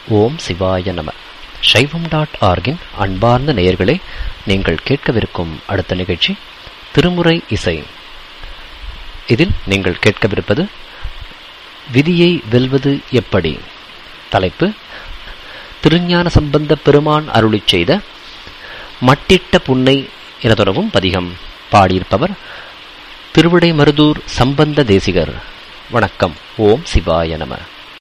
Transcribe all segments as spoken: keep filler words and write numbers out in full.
ஓம் சிவாய நம. சைவம் டாட் ஆர்கின் அன்பார்ந்த நேயர்களே, நீங்கள் கேட்கவிருக்கும் அடுத்த நிகழ்ச்சி திருமுறை இசை. இதில் நீங்கள் கேட்கவிருப்பது விதியை வெல்வது எப்படி. தலைப்பு: திருஞான சம்பந்த பெருமான் அருளிச் செய்த மட்டிட்ட புன்னை என தொடங்கும் பதிகம். பாடியிருப்பவர் திருவிடை மருதூர் சம்பந்த தேசிகர். வணக்கம். ஓம் சிவாய நம.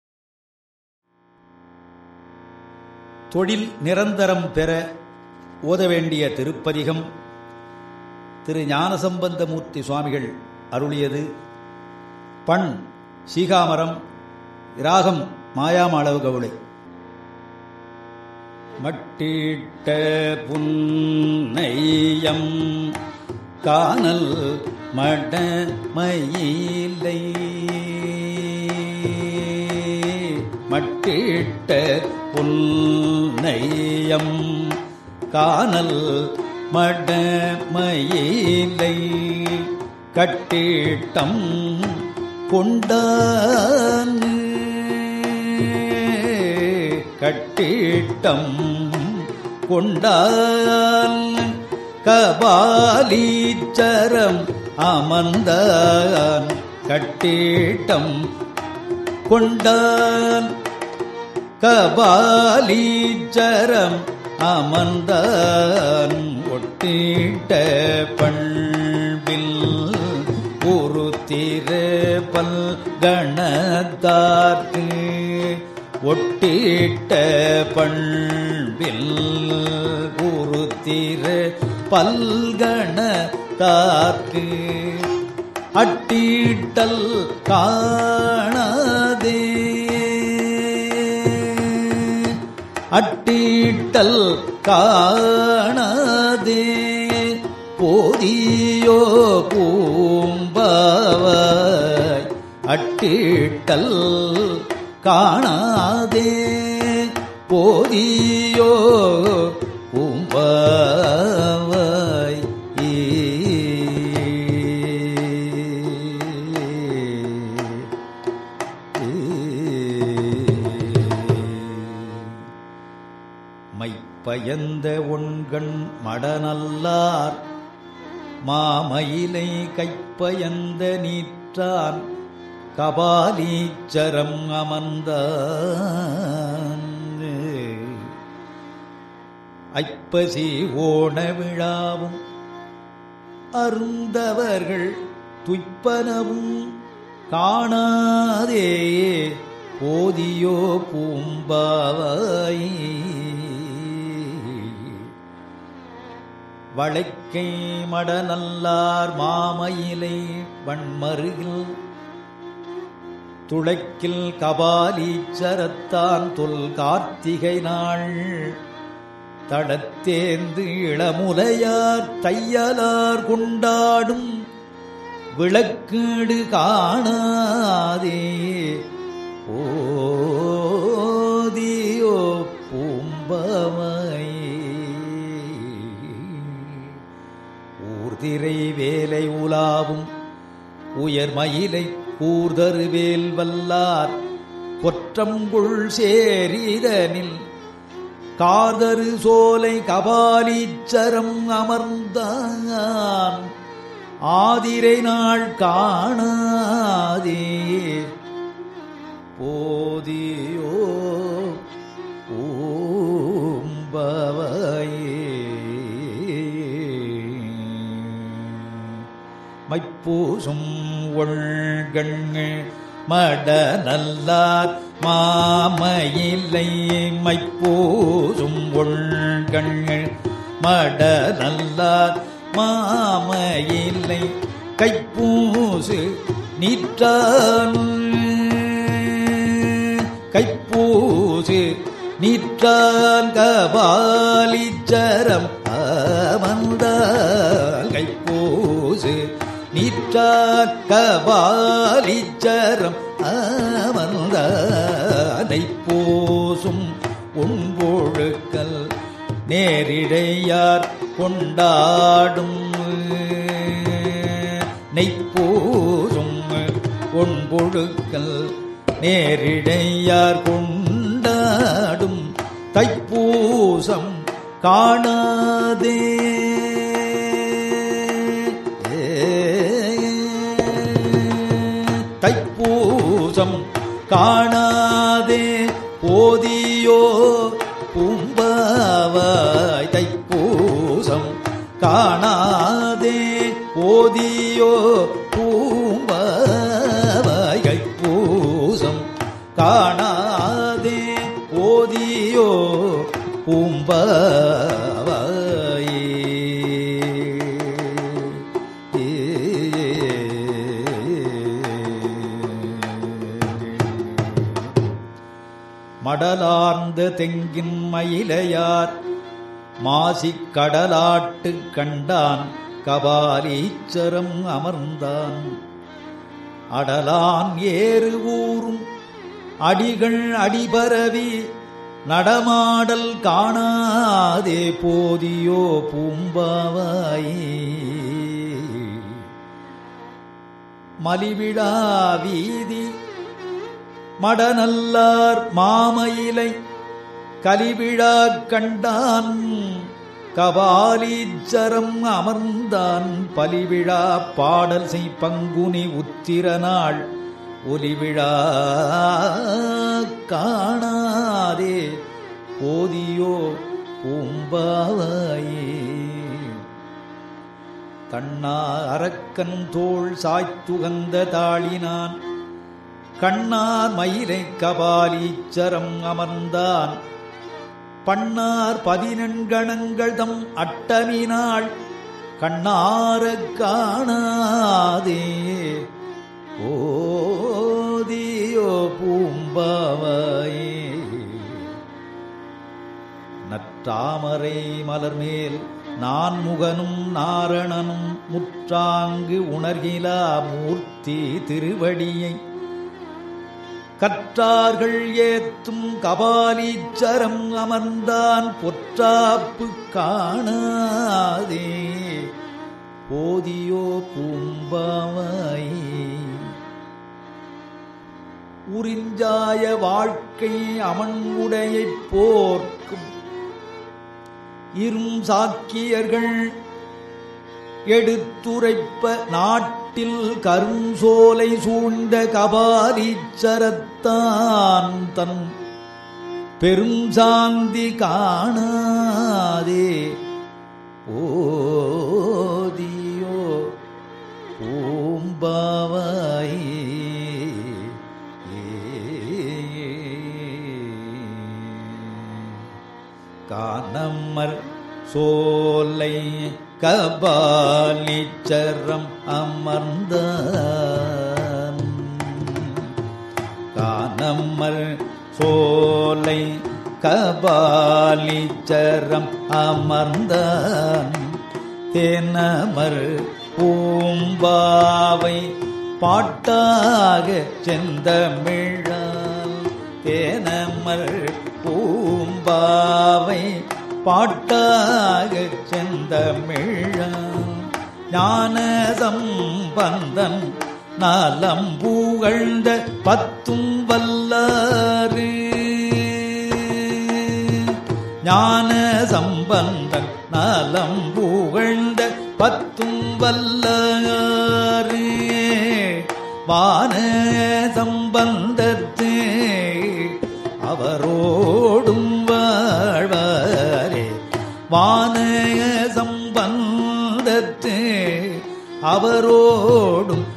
தொழில் நிரந்தரம் பெற ஓத வேண்டிய திருப்பதிகம் திரு ஞானசம்பந்தமூர்த்தி சுவாமிகள் அருளியது. பண் சீகாமரம், ராகம் மாயாமாளவு கவுளை. மட்டிட்ட புன்னையம் காணல் மடமயிலை, மட்டிட்ட புன்னையம் காணல் மடமயிலை, கட்டிட்டம் கொண்டான் கட்டிட்டம் கொண்டான் கபாலீச்சரம் அமர்ந்தான், கட்டிட்டம் கொண்டான் கபாலீச்சரம் அமர்ந்தான், ஒட்டிட்ட பண்பில் ஒரு திரபல் கணத்தார்க்கு, ஒட்டிட்ட பண்பில் ஒரு திர பல்கணத்தார்க்கு, அட்டிட்டல் காணாதே அட்டிட்டல் காணாதே போதியோ பூம்பாவாய், அட்டிட்டல் காணாதே போதியோ பூம்பாவாய். மைப்பயந்த ஒண்கண் மடநல்லார் மாமயிலை கைப்பயந்த நீற்றான் கபாலீச்சரம் அமர்ந்தான், ஐப்பசி ஓண விழாவும் அருந்தவர்கள் துய்ப்பனவும் காணாதே போதியோ பூம்பாவாய். வளைக்கை மடநல்லார் மாமயிலை வண்மருகில் துளைக்கில் கபாலீச்சரத்தான் தொல் கார்த்திகை நாள், தடத்தேந்து இளமுலையார் தையலார் கொண்டாடும் விளக்கீடு காணாதே போதியோ பூம்பமாய். ஊர்திரை வேலை உலாவும் உயர்மயிலை கூர்தருவேல் வல்லார் கொற்றம்புள் சேரிதனில் கார்தரு சோலை கபாலீச்சரம் அமர்ந்தான், ஆதிரை நாள் காணாதே போதியோ பூம்பவாய். மைப்பூசும் ஒள்கண்ணு மடநல்லார் மாமயிலை, மைப்பூசும் ஒள்கண்ணு மடநல்லார் மாமயிலை, கைப்பூசு நீற்றான் கைப்பூசு நீற்றான் கபாலீச்சரம் அமர்ந்தான், கைப்பூசு நீற்றான் கபாலீச்சரம் அமர்ந்தான், நெய்ப்பூசும் உண்பொழுக்கல் நேரிடையார் கொண்டாடும், நெய்ப்பூசும் உண்பொழுக்கல் நேரிடையார் கொண்டாடும், தைப்பூசம் காணாதே தைப்பூசம் காணாதே போதியோ பூம்பாவாய் தைப்பூசம் காணாதே போதியோ பூம்பாவாய் தைப்பூசம் காணாதே போதியோ பூம்பாவாய் மடலார்ந்த தெங்கின் மயிலையார் மாசிக் கடலாட்டு கண்டான் கபாலீச்சரம் அமர்ந்தான் அடலான் ஏறு ஊரும் அடிகள் அடிபரவி நடமாடல் காணாதே போதியோ பூம்பாவாய் மலிவிழா வீதி மடநல்லார் மாமயிலை கலிவிழா கண்டான் கபாலீச்சரம் அமர்ந்தான் பலிவிழா பாடல் செய் பங்குனி உத்திரநாள் ஒலிவிழா காணாதே போதியோ பூம்பாவாயே தன்னா அரக்கன் தோள் சாய்த்துகந்த தாளினான் கண்ணார் மயிலை கபாலீச்சரம் அமர்ந்தான் பண்ணார் பதினெண்கணங்கள் தம் அட்டமினாள் கண்ணார காணாதே ஓதியோ பூம்பாவாயே நற்றாமரை மலர்மேல் நான் முகனும் நாரணனும் முற்றாங்கு உணர்கிலா மூர்த்தி திருவடியை கற்றார்கள் ஏத்தும் கபாலீச்சரம் அமர்ந்தான் பொற்றாப்பு காணாதே போதியோ பூம்பாவாய் உறிஞ்சாய வாழ்க்கை அமன்வுடையைப் போர்க்கும் இரும் சாக்கியர்கள் எடுத்துரைப்ப நாட்டில் கருஞ்சோலை சூழ்ந்த கபாலீச்சரத்தான் தன் பெருஞ்சாந்தி காணாதே ஓதியோ பூம்பாவாய் காணமர் சோலை கபாலீச்சரம் அமர்ந்தான் காணமர் சோலை கபாலீச்சரம் அமர்ந்தான் தேனமர் பூம்பாவை பாட்டாக செந்தமிழால் தேனமர் பூம்பாவை பாட்டாக செந்தமிழால் ஞான சம்பந்தன் நலம் புகழ்ந்த பத்தும் வல்லாறு ஞான சம்பந்தன் நலம் புகழ்ந்த பத்தும் வல்லாறு வான சம்பந்தத்து அவரோடும் வாழ்வாரே வான சம்பந்தத்து அவரோடும்